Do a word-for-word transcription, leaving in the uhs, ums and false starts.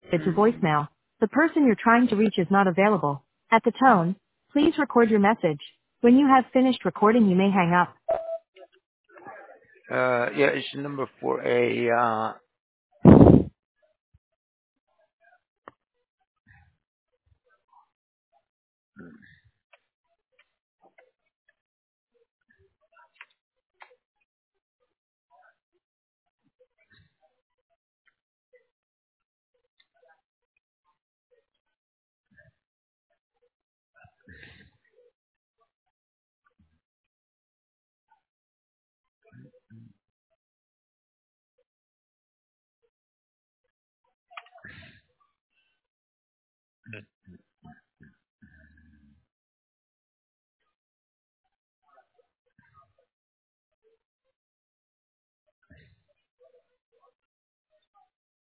it to voicemail. The person you're trying to reach is not available. At the tone, please record your message. When you have finished recording, you may hang up. Uh, yeah, it's the number for a, uh,